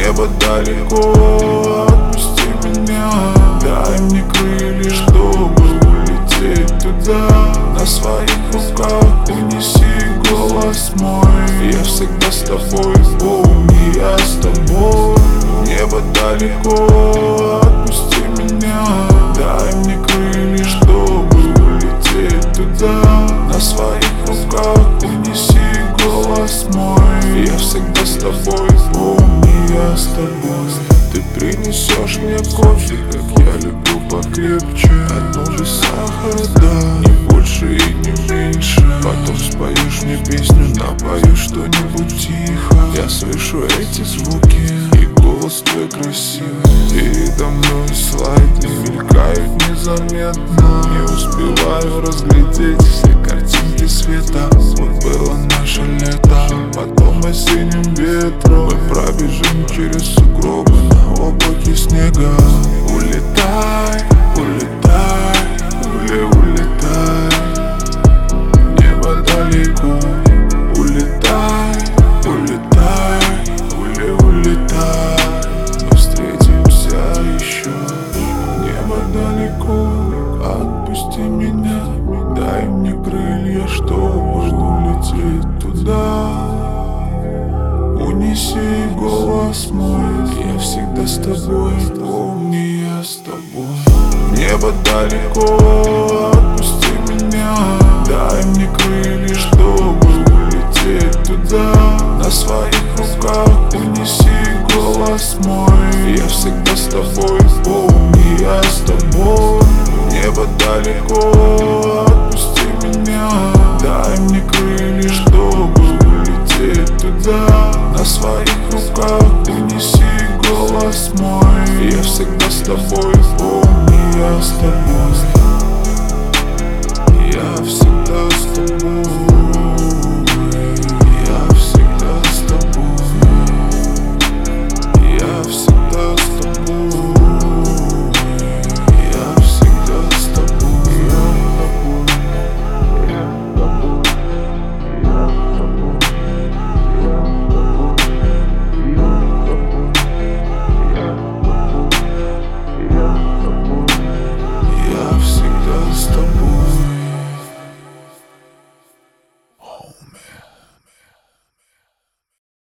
Небо далеко, отпусти меня. Дай мне крылья, чтобы улететь туда. На своих руках унеси голос мой. Я всегда с тобой, помни, я с тобой. Небо далеко, отпусти меня. Дай мне крылья, чтобы улететь туда. На своих руках унеси голос мой. Я всегда с тобой, помни, я с тобой. Ты принесешь мне кофе, как я люблю, покрепче. Одну же сахара, да, не больше и не меньше. Потом споешь мне песню, напоешь что-нибудь тихо. Я слышу эти звуки, и голос твой красивый. Передо мной слайды мелькают незаметно. Не успеваю разглядеть все картинки света. Вот было наше лето, потом осенним ветром мы пробежим через сугробы на облаке снега. Улетай, улетай, улетай. Небо далеко. Улетай, улетай, улетай. Мы встретимся еще. Небо далеко, отпусти меня. Дай мне крылья, чтобы улететь туда. Унеси голос мой. Я всегда с тобой, помни, я с тобой. Небо далеко, отпусти меня. Дай мне крылья, чтобы улететь туда. На своих руках унеси голос мой. Я всегда с тобой, помни, я с тобой. Небо далеко, отпусти меня. Дай мне крылья, чтобы улететь туда. На своих руках унеси голос мой. Я всегда с тобой, помни, я с тобой. Я всегда с тобой.